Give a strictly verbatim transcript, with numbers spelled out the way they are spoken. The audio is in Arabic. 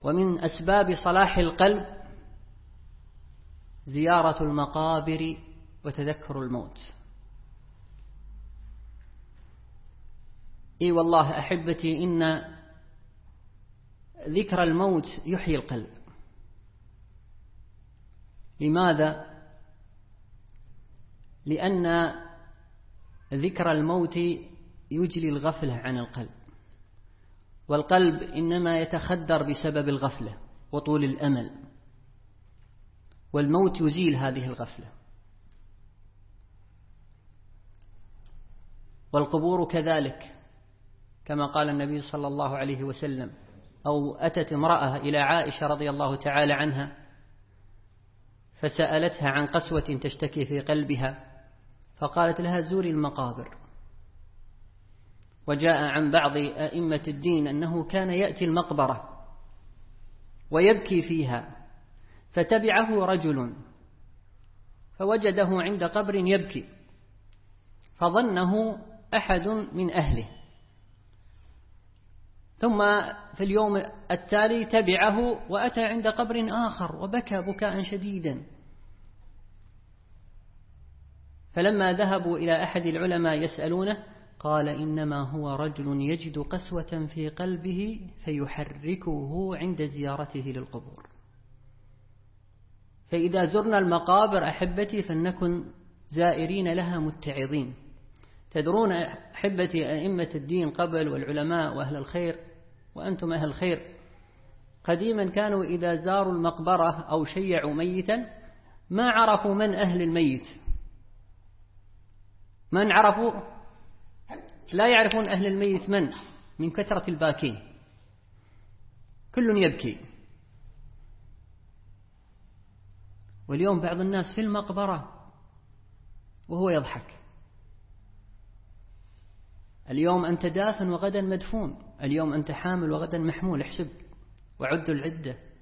ومن أسباب صلاح القلب زيارة المقابر وتذكر الموت. إي والله أحبتي، إن ذكر الموت يحيي القلب. لماذا؟ لأن ذكر الموت يجلي الغفلة عن القلب، والقلب إنما يتخدر بسبب الغفلة وطول الأمل، والموت يزيل هذه الغفلة. والقبور كذلك، كما قال النبي صلى الله عليه وسلم: أو أتت امرأة إلى عائشة رضي الله تعالى عنها فسألتها عن قسوة تشتكي في قلبها، فقالت لها: زوري المقابر. وجاء عن بعض أئمة الدين أنه كان يأتي المقبرة ويبكي فيها، فتبعه رجل فوجده عند قبر يبكي، فظنه أحد من أهله، ثم في اليوم التالي تبعه وأتى عند قبر آخر وبكى بكاء شديدا. فلما ذهبوا إلى أحد العلماء يسألونه قال: إنما هو رجل يجد قسوة في قلبه فيحركه عند زيارته للقبور. فإذا زرنا المقابر أحبتي فلنكن زائرين لها متعظين. تدرون أحبتي، أئمة الدين قبل والعلماء وأهل الخير، وأنتم أهل الخير، قديما كانوا إذا زاروا المقبرة أو شيعوا ميتا ما عرفوا من أهل الميت، من عرفوا لا يعرفون أهل الميت من من كثرة الباكين، كل يبكي. واليوم بعض الناس في المقبرة وهو يضحك. اليوم أنت دافن وغدا مدفون، اليوم أنت حامل وغدا محمول، احسب وعدوا العدة.